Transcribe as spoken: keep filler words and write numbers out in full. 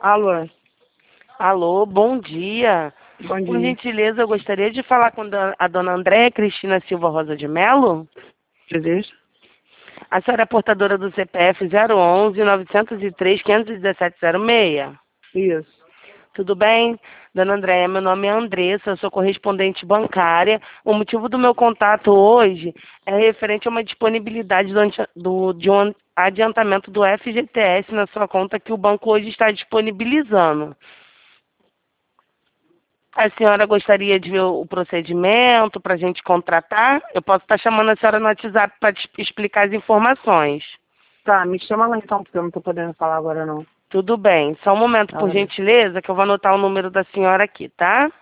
Alô, Alô, bom dia. bom Por dia. gentileza, eu gostaria de falar com da- a dona Andréia Cristina Silva Rosa de Melo. Desejo? A senhora é portadora do C P F zero onze, novecentos e três, quinhentos e dezessete, zero seis. Isso. Tudo bem? Dona Andréia, meu nome é Andressa, eu sou correspondente bancária. O motivo do meu contato hoje é referente a uma disponibilidade do, ante- do- de um adiantamento do F G T S na sua conta que o banco hoje está disponibilizando. A senhora gostaria de ver o procedimento para a gente contratar? Eu posso estar chamando a senhora no WhatsApp para te explicar as informações. Tá, me chama lá então, porque eu não tô podendo falar agora não. Tudo bem. Só um momento, por Agradeço. gentileza, que eu vou anotar o número da senhora aqui, tá?